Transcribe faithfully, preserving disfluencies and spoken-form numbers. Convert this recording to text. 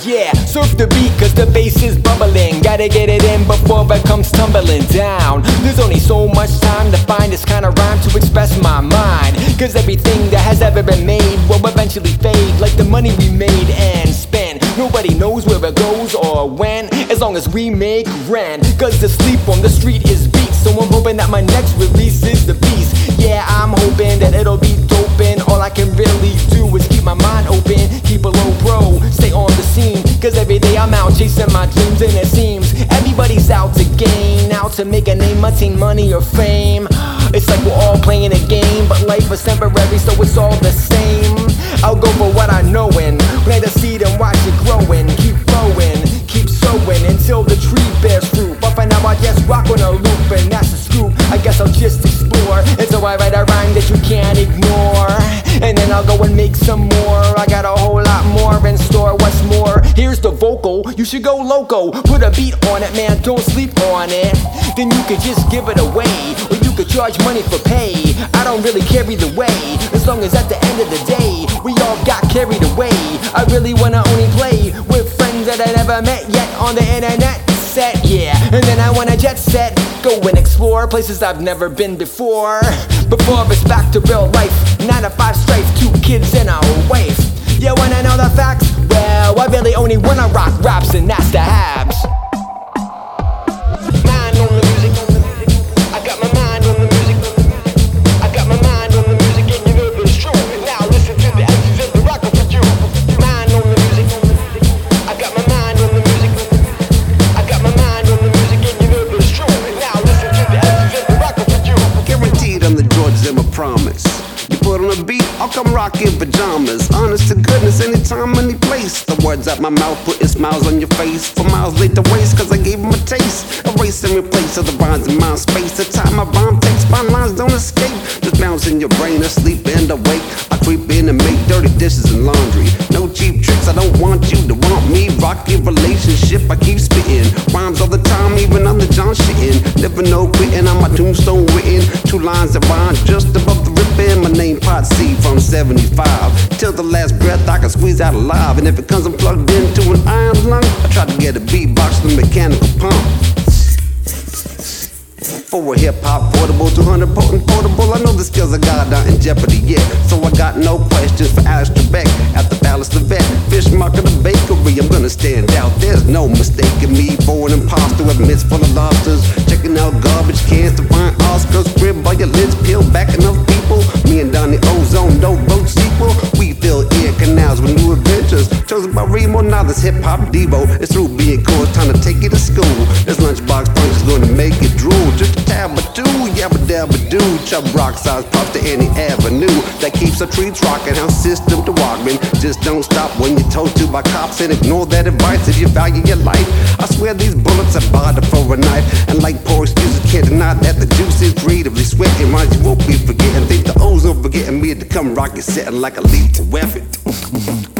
Yeah, surf the beat cause the bass is bubbling. Gotta get it in before it comes tumbling down. There's only so much time to find this kind of rhyme to express my mind. Cause everything that has ever been made will eventually fade, like the money we made and spent. Nobody knows where it goes or when, as long as we make rent. Cause the sleep on the street is beat, so I'm hoping that my next release is the beast. Yeah, I'm hoping that it'll be dope, and all I can really do is keep my mind open, keep a low pro, stay on the scene. Cause every day I'm out chasing my dreams, and it seems everybody's out to gain, out to make a name, attain money or fame. It's like we're all playing a game, but life is temporary, so it's all the same. I'll go for what I know and plant a seed and watch it growing. Keep growing, keep sowing until the tree bears fruit. But for now I just rock on a loop, and that's the scoop. I guess I'll just explore, and so I write a rhyme that you can't ignore. And then I'll go and make some more. I got a whole lot more in store. What's more, here's the vocal, you should go loco. Put a beat on it, man, don't sleep on it. Then you could just give it away, or you could charge money for pay. I don't really care either way, as long as at the end of the day we all got carried away. I really wanna only play with friends that I never met yet on the internet set, yeah. And then I wanna jet set, go and explore places I've never been before. Before it's back to real life, nine to five stripes, two kids and a wife. You wanna know the facts? Well, I really only wanna rock raps, and that's the Habs. Mind on the music, I got my mind on the music. I got my mind on the music, and you know it's true. Now listen to the X's and the rocker for you. Mind on the music, I got my mind on the music. I got my mind on the music, and you know it's true. Now listen to the X's and the rocker for you. Guaranteed I'm the George Zimmer promise. You put on a beat, I'll come rock in pajamas. Honest to goodness, anytime, any place. The words out my mouth, putting smiles on your face. For miles laid to waste, cause I gave them a taste. Erase and replace other rhymes in my space. The time my bomb takes, fine lines don't escape. Just bounce in your brain, asleep and awake. I creep in and make dirty dishes and laundry. No cheap tricks, I don't want you to want me. Rock your relationship, I keep spitting rhymes all the time, even on the John shitting. Never know quitting, on my tombstone written. Two lines that rhyme just above the ripping. My name Pot C from seventy-five. Till the last breath I can squeeze out alive. And if it comes unplugged into an iron lung, I try to get a beatbox with a mechanical pump. For a hip-hop portable, two hundred potent portable. I know the skills I got not in jeopardy yet, so I got no questions for Alex Trebek at the Palace the Vet. Fish market, the bakery, I'm gonna stand out. There's no mistaking me for an imposter with mitts full of lobsters. Checking out garbage cans to find Oscars. Crib by your lids, peel back enough people. Me and Donnie Ozone, no road sequel. We fill ear canals with new adventures. Chosen by Remo, now this hip-hop Devo. It's through being cool, it's time to take you to school. This lunchbox punch is gonna make it drool. Just a tab or two, yabba dabba doo. Chub rock size props to any avenue that keeps our trees rocking. Our system to Walkman. Just don't stop when you're told to by cops, and ignore that advice if you value your life. I swear these bullets are bartered for a knife, and like poor excuses can't deny that the juice is creatively sweating. Minds you won't be forgetting. Think the ozone forgetting me to come rock it, setting like a lethal weapon.